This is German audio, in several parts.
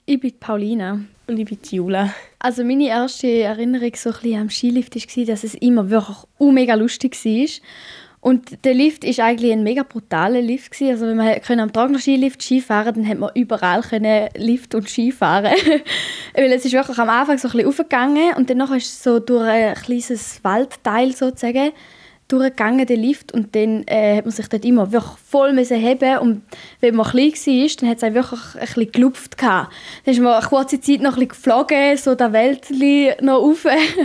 Ich bin Paulina. Und ich bin Jula. Also meine erste Erinnerung so ein bisschen am Skilift war, dass es immer wirklich mega lustig war. Und der Lift war eigentlich ein mega brutaler Lift. Also wenn man am Tragner-Skilift Skifahren, dann konnte man überall Lift und Skifahren. Weil es ist wirklich am Anfang so ein bisschen aufgegangen und dann ist es so durch ein kleines Waldteil sozusagen durchgegangen, der Lift, und dann hat man sich dort immer wirklich voll heben, und wenn man klein war, dann hat es wirklich ein bisschen gelupft. Dann ist man eine kurze Zeit noch ein bisschen geflogen, so der Wäldchen noch rauf.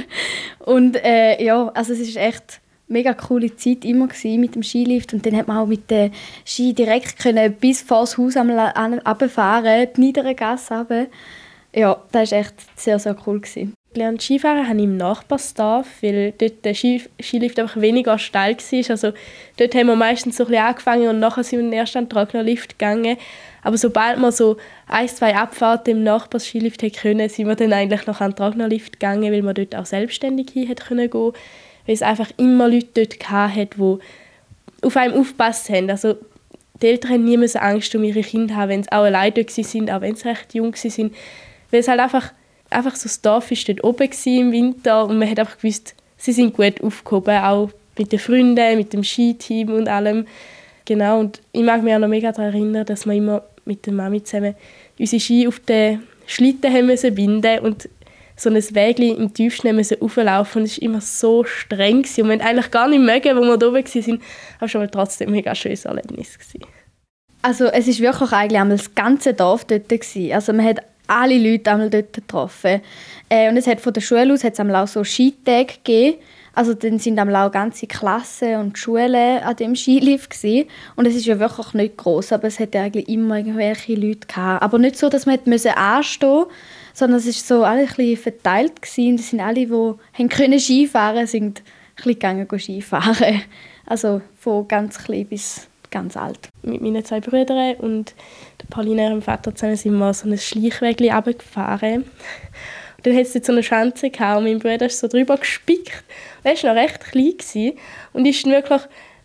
Und ja, also es war echt eine mega coole Zeit immer mit dem Skilift, und dann hat man auch mit dem Ski direkt bis vor das Haus runterfahren, die Niedergasse runter. Ja, das war echt sehr, sehr cool. Gelernt Skifahren habe ich im Nachbarsdorf, weil dort der Skilift einfach weniger steil war. Also dort haben wir meistens so ein bisschen angefangen und nachher sind wir erst an den Tragnerlift gegangen. Aber sobald wir so 1-2 Abfahrten im Nachbarskilift können, sind wir dann eigentlich noch an den Tragnerlift gegangen, weil wir dort auch selbstständig hin gehen konnten. Weil es einfach immer Leute dort hatten, die auf einem aufgepasst haben. Also die Eltern haben nie Angst um ihre Kinder haben, wenn sie auch allein dort waren, auch wenn sie recht jung waren. Weil es halt einfach so, das Dorf war dort oben im Winter und man hat einfach gewusst, sie sind gut aufgehoben, auch mit den Freunden, mit dem Skiteam und allem. Genau, und ich mag mich auch noch mega daran erinnern, dass wir immer mit der Mami zusammen unsere Ski auf den Schlitten haben müssen binden und so ein Wägli im Tiefschnee müssen rauflaufen. Und es war immer so streng gewesen. Und wir haben eigentlich gar nicht mögen, wo wir da oben waren, aber schon mal trotzdem ein mega schönes Erlebnis gewesen. Also es war wirklich eigentlich einmal das ganze Dorf dort gewesen. Also man hat alle Leute einmal dort getroffen. Und es hat von der Schule aus einmal auch so Skitage gegeben. Also dann sind auch ganze Klassen und Schulen an dem Skilift gewesen. Und es ist ja wirklich nicht gross, aber es hat eigentlich immer irgendwelche Leute gehabt. Aber nicht so, dass man anstehen musste, sondern es war so alle ein bisschen verteilt gewesen. Das sind alle, die können Skifahren konnten, sind ein bisschen Skifahren. Also von ganz klein bis ganz alt. Mit meinen 2 Brüdern und der Paulina, ihrem Vater, zusammen sind wir so ein Schleichweg runtergefahren. Und dann hatte es dort so eine Schanze gehabt, und mein Bruder ist so drüber gespickt. Er war noch recht klein und ist dann wirklich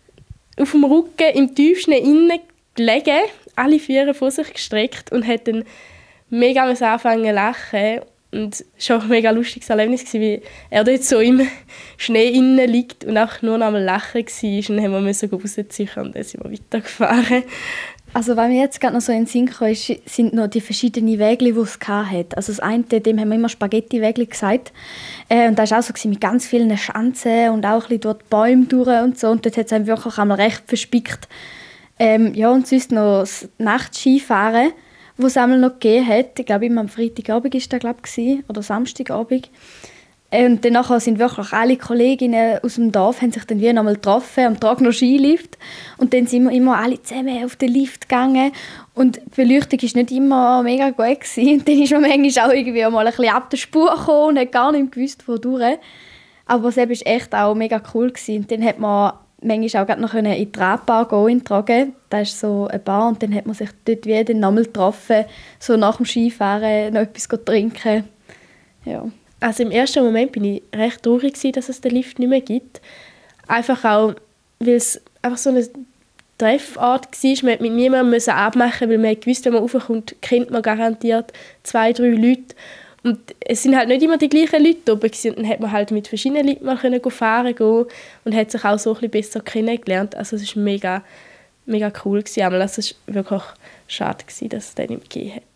auf dem Rücken im Tiefschnee innen gelegen, alle 4 vor sich gestreckt, und hat dann mega anfangen zu lachen. Und es war auch ein mega lustiges Erlebnis, weil er dort so im Schnee innen liegt und auch nur noch am Lachen war. Und dann mussten wir rausziehen und dann sind wir weitergefahren. Also, was mir jetzt gerade noch so in den Sinn kam, sind noch die verschiedenen Wägli, die es hatte. Also das eine, dem haben wir immer Spaghetti-Wägli gesagt. Und das war auch so mit ganz vielen Schanzen und auch ein bisschen durch die Bäume durch und so. Und dort hat es einem wirklich einmal recht verspickt. Ja, und sonst noch das Nachtskifahren, wo es einmal noch gegeben hat. Ich glaube, immer am Freitagabend war das, oder Samstagabend. Und dann sind wirklich alle Kolleginnen aus dem Dorf haben sich dann wieder einmal getroffen am Tragner Skilift. Und dann sind wir immer alle zusammen auf den Lift gegangen. Und die Beleuchtung war nicht immer mega gut gewesen. Und dann ist man manchmal auch irgendwie mal ein bisschen ab der Spur gekommen und hat gar nicht gewusst, wodurch. Aber es war echt auch mega cool gewesen. Und dann hat man manchmal auch noch in die Radbar gehen, tragen. Das ist so eine Bar, und dann hat man sich dort wieder nochmal getroffen, so nach dem Skifahren noch etwas trinken. Ja. Also im ersten Moment war ich recht traurig, dass es den Lift nicht mehr gibt. Einfach auch, weil es einfach so eine Treffart war. Man musste mit niemandem abmachen, weil man wusste, wenn man raufkommt, kennt man garantiert 2-3 Leute. Und es sind halt nicht immer die gleichen Leute oben gewesen. Und dann konnte man halt mit verschiedenen Leuten mal fahren gehen und hat sich auch so ein bisschen besser kennengelernt. Also es war mega, mega cool gewesen. Also es war wirklich schade, dass es den nicht gegeben hat.